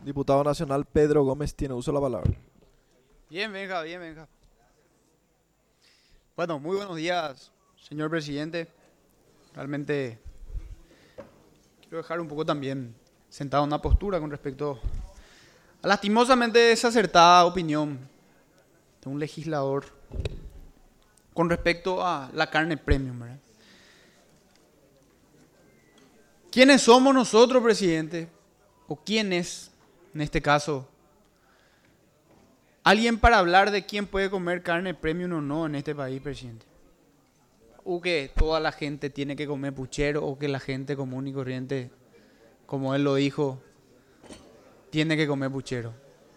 Diputado nacional Pedro Gómez tiene uso de la palabra. Bien, Benja, bien, Benja. Bueno, muy buenos días, señor presidente. Realmente quiero dejar un poco también sentado una postura con respecto a lastimosamente desacertada opinión de un legislador con respecto a la carne premium, ¿verdad? ¿Quiénes somos nosotros, presidente? ¿O quién es, en este caso, alguien para hablar de quién puede comer carne premium o no en este país, presidente? ¿O que toda la gente tiene que comer puchero o que la gente común y corriente, como él lo dijo, tiene que comer puchero?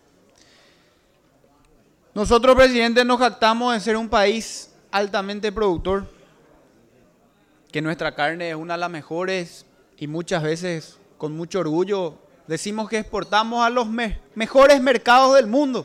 Nosotros, presidente, nos jactamos de ser un país altamente productor, que nuestra carne es una de las mejores y muchas veces con mucho orgullo decimos que exportamos a los mejores mercados del mundo.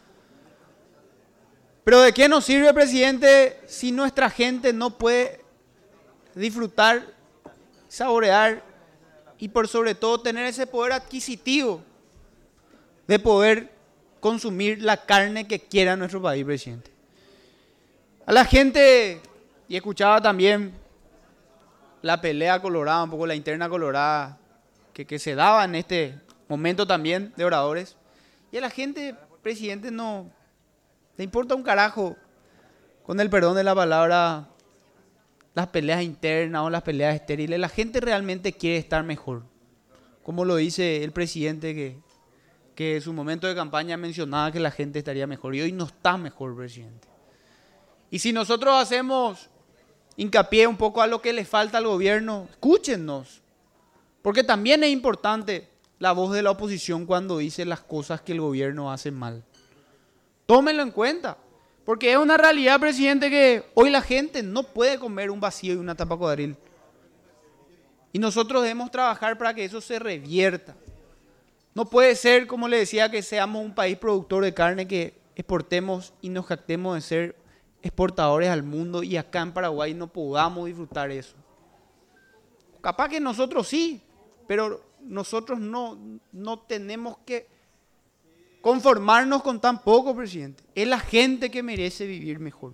Pero ¿de qué nos sirve, presidente, si nuestra gente no puede disfrutar, saborear y por sobre todo tener ese poder adquisitivo de poder consumir la carne que quiera nuestro país, presidente? A la gente, y escuchaba también la pelea colorada, un poco la interna colorada que se daba en este momento también de oradores, y a la gente, presidente, no le importa un carajo, con el perdón de la palabra, las peleas internas o las peleas estériles. La gente realmente quiere estar mejor. Como lo dice el presidente que en su momento de campaña mencionaba que la gente estaría mejor. Y hoy no está mejor, presidente. Y si nosotros hacemos hincapié un poco a lo que le falta al gobierno, escúchennos. Porque también es importante la voz de la oposición cuando dice las cosas que el gobierno hace mal. Tómenlo en cuenta, porque es una realidad, presidente, que hoy la gente no puede comer un vacío y una tapa cuadril. Y nosotros debemos trabajar para que eso se revierta. No puede ser, como le decía, que seamos un país productor de carne, que exportemos y nos jactemos de ser exportadores al mundo y acá en Paraguay no podamos disfrutar eso. Capaz que nosotros sí, pero nosotros no tenemos que conformarnos con tan poco, presidente. Es la gente que merece vivir mejor.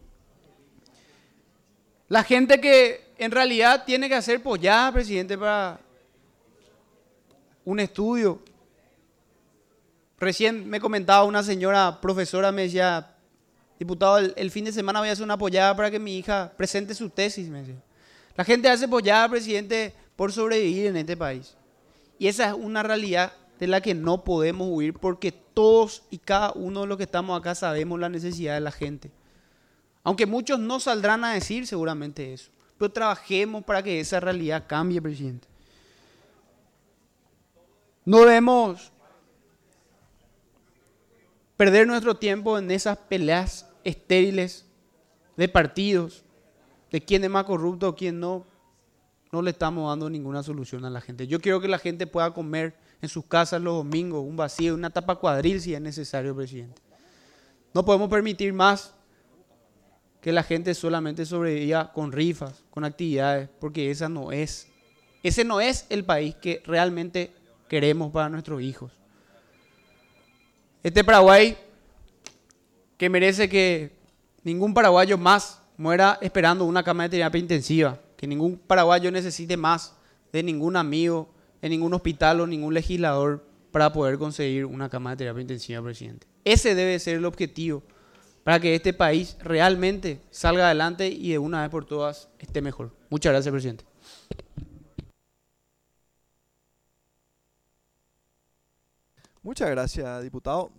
La gente que en realidad tiene que hacer pollada, presidente, para un estudio. Recién me comentaba una señora profesora, me decía, diputado, el fin de semana voy a hacer una pollada para que mi hija presente su tesis, me decía. La gente hace pollada, presidente, por sobrevivir en este país. Y esa es una realidad de la que no podemos huir, porque todos y cada uno de los que estamos acá sabemos la necesidad de la gente. Aunque muchos no saldrán a decir seguramente eso, pero trabajemos para que esa realidad cambie, presidente. No debemos perder nuestro tiempo en esas peleas estériles de partidos, de quién es más corrupto o quién no. No le estamos dando ninguna solución a la gente. Yo quiero que la gente pueda comer en sus casas los domingos un vacío, una tapa cuadril si es necesario, presidente. No podemos permitir más que la gente solamente sobreviva con rifas, con actividades, porque ese no es el país que realmente queremos para nuestros hijos. Este Paraguay que merece que ningún paraguayo más muera esperando una cama de terapia intensiva, que ningún paraguayo necesite más de ningún amigo en ningún hospital o ningún legislador para poder conseguir una cama de terapia intensiva, presidente. Ese debe ser el objetivo para que este país realmente salga adelante y de una vez por todas esté mejor. Muchas gracias, presidente. Muchas gracias, diputado.